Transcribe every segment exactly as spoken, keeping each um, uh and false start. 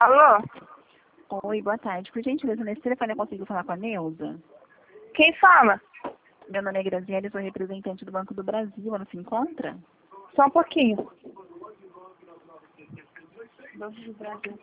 Alô? Oi, boa tarde. Por gentileza, nesse telefone eu consigo falar com a Neuza? Quem fala? Meu nome é Graziele, sou representante do Banco do Brasil. Ela se encontra? Só um pouquinho. Banco do Brasil.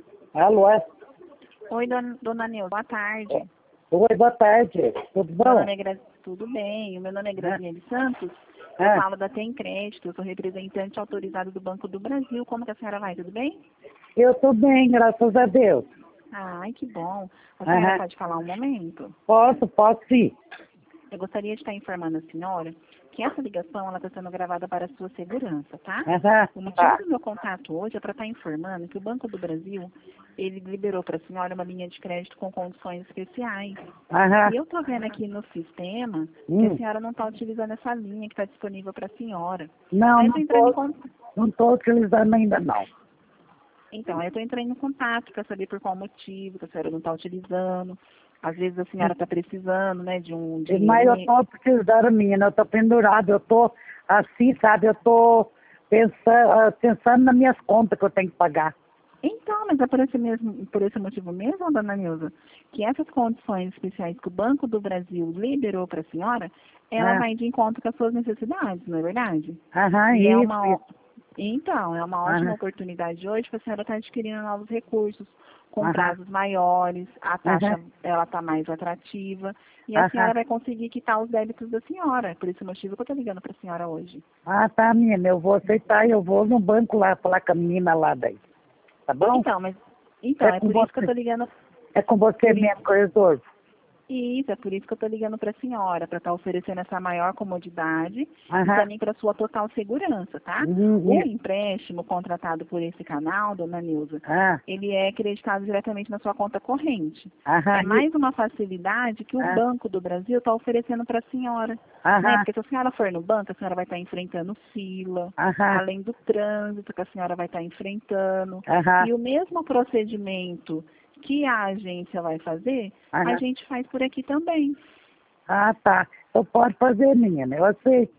Alô? é? Oi, dona, dona Neuza, boa tarde. Oi, boa tarde. Tudo Meu bom? nome é Gra... Tudo bem. O meu nome é Graziele Santos. Eu É. falo da Tem Crédito. Eu sou representante autorizado do Banco do Brasil. Como que a senhora vai? Tudo bem? Eu tô bem, graças a Deus. Ai, que bom. A senhora Aham. pode falar um momento? Posso, posso sim. Eu gostaria de estar informando a senhora que essa ligação ela está sendo gravada para a sua segurança, tá? Aham. O motivo Tá. do meu contato hoje é para estar informando que o Banco do Brasil, ele liberou para a senhora uma linha de crédito com condições especiais. Aham. E eu estou vendo aqui no sistema que Hum. a senhora não está utilizando essa linha que está disponível para a senhora. Não, Aí eu não estou entrando em tô, contato. não tô utilizando ainda não. Então, aí eu estou entrando em contato para saber por qual motivo que a senhora não está utilizando. Às vezes a senhora está precisando, né, de um Mas eu dinheiro. tô precisando, menina, eu tô pendurado, eu tô assim, sabe, eu tô pensando, pensando nas minhas contas que eu tenho que pagar. Então, mas é por esse, mesmo, por esse motivo mesmo, dona Nilza, que essas condições especiais que o Banco do Brasil liberou para a senhora, ela Ah. vai de encontro com as suas necessidades, não é verdade? Aham, E é isso, uma, ó- isso. então, é uma ótima Aham. oportunidade hoje para a senhora estar adquirindo novos recursos, com Aham. prazos maiores, a taxa Aham. ela está mais atrativa, e a Aham. senhora vai conseguir quitar os débitos da senhora. Por esse motivo que eu estou ligando para a senhora hoje. Ah, tá, menina, eu vou aceitar, eu vou no banco lá falar com a menina lá daí. Tá bom? Então, mas então, É é com por isso que eu você, estou ligando. é com você Por isso mesmo que eu resolvo. Isso, é por isso que eu estou ligando para a senhora, para estar oferecendo essa maior comodidade e Aham. também para sua total segurança, tá? Uhum, O isso. empréstimo contratado por esse canal, dona Nilza, Ah, ele é acreditado diretamente na sua conta corrente. aham, É isso. mais uma facilidade que o Ah, Banco do Brasil está oferecendo para a senhora. Né? aham, Porque se a senhora for no banco, a senhora vai estar enfrentando fila, aham, além do trânsito que a senhora vai estar enfrentando. aham, E o mesmo procedimento que a agência vai fazer, a aham. gente faz por aqui também. Ah, tá. Então pode fazer, menina, eu aceito.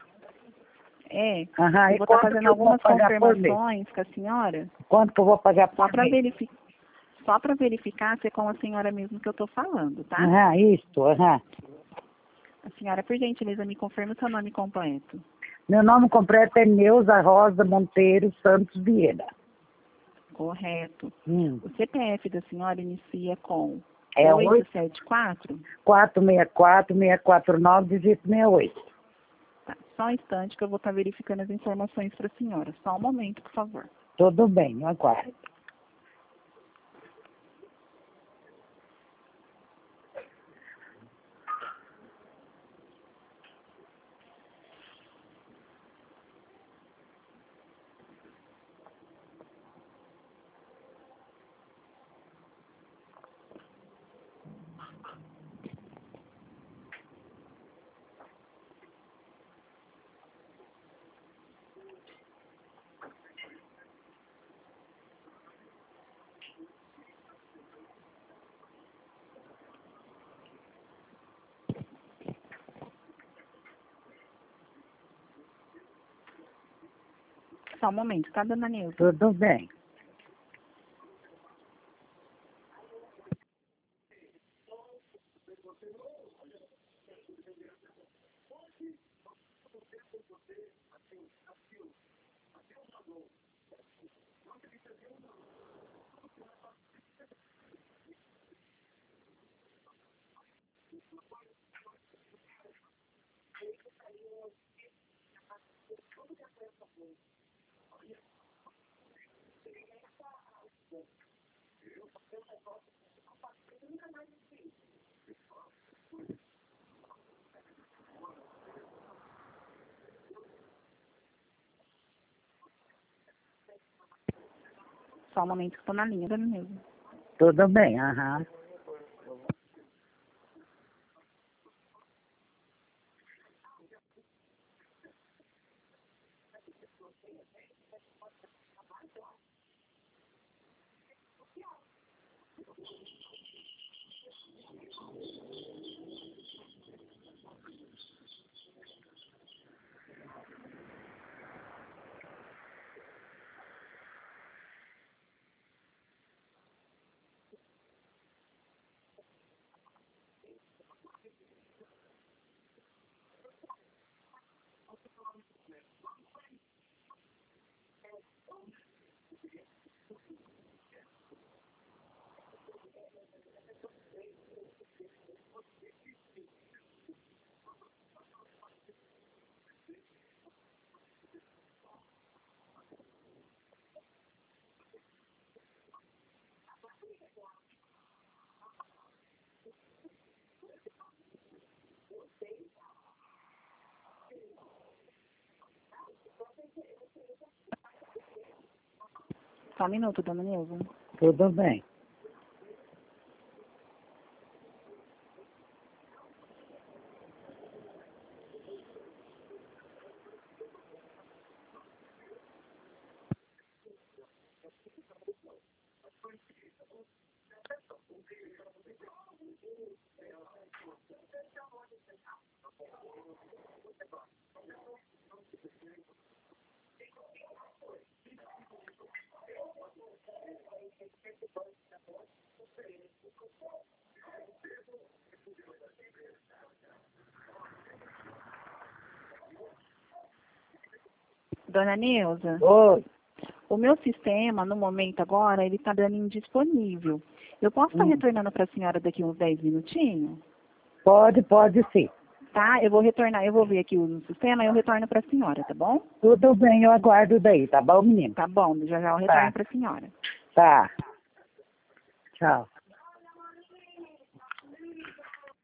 É, Aham, eu e vou estar quanto fazendo que eu vou algumas pagar por mês? confirmações com a senhora, Quanto que eu vou pagar só por para mês? verificar, só para verificar se é com a senhora mesmo que eu estou falando, tá? Aham, isso, aham. A senhora, por gentileza, me confirma o seu nome completo. Meu nome completo é Neuza Rosa Monteiro Santos Vieira. Correto. Hum. O C P F da senhora inicia com É oito oito sete quatro. quatro seis quatro seis quatro nove, dígito sessenta e oito. Tá, só um instante que eu vou estar verificando as informações para a senhora. Só um momento, por favor. Tudo bem, eu aguardo. Só um momento, tá, dona Nilza? Tudo bem. Só um momento que eu tô na linha, dona Nilza. Tudo bem, aham. Só um minuto, dona Nilza. Tudo bem. Dona Nilza, Oi. o meu sistema, no momento agora, ele está dando indisponível. Eu posso estar Hum. retornando para a senhora daqui uns dez minutinhos? Pode, pode sim. Tá? Eu vou retornar, eu vou ver aqui o sistema e eu retorno para a senhora, tá bom? Tudo bem, eu aguardo daí, tá bom, menino? Tá bom, já já eu retorno Tá. para a senhora. Tá. Tchau.